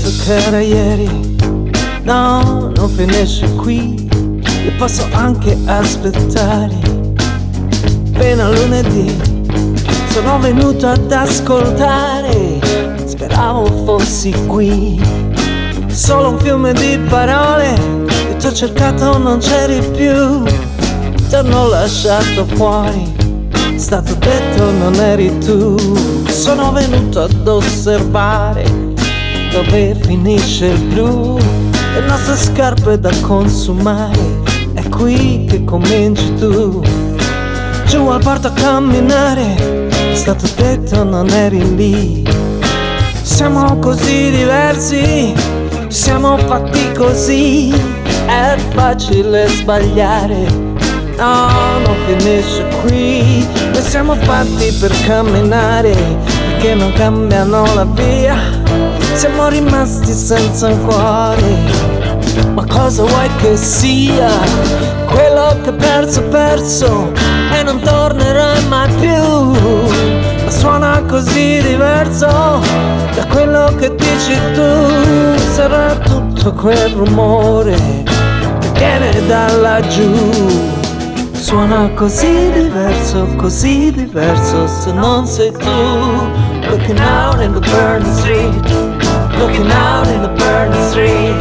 detto che era ieri. No, non finisce qui, io posso anche aspettare. Appena lunedì sono venuto ad ascoltare, speravo fossi qui. Solo un fiume di parole, io t'ho cercato, non c'eri più. T'hanno lasciato fuori, è stato detto non eri tu. Sono venuto ad osservare dove finisce il blu, le nostre scarpe da consumare. È qui che cominci tu. Giù al porto a camminare, è stato detto non eri lì. Siamo così diversi, siamo fatti così, è facile sbagliare. No, non finisce qui. Noi siamo fatti per camminare, perché non cambiano la via. Siamo rimasti senza un cuore. Ma cosa vuoi che sia? Quello che perso, perso e non tornerai mai più. Ma suona così diverso da quello che dici tu. Sarà tutto quel rumore che viene da laggiù. Suona così diverso se non sei tu. Looking out in the burning street, looking out in the burning street.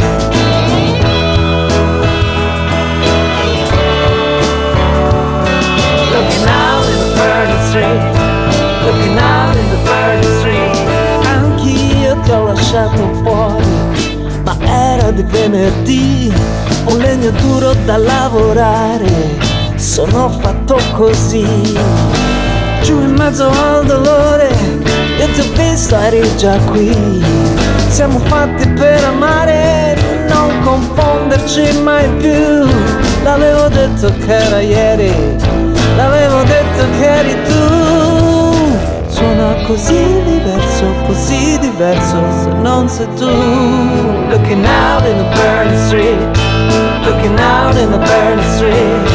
Looking out in the burning street, looking out in the burning street. Anch'io ti ho lasciato fuori, ma era di venerdì, un legno duro da lavorare. Sono fatto così, giù in mezzo al dolore, io ti ho visto, eri già qui. Siamo fatti per amare, non confonderci mai più. L'avevo detto che era ieri, l'avevo detto che eri tu. Suona così diverso se non sei tu. Looking out in the burning street, looking out in the burning street.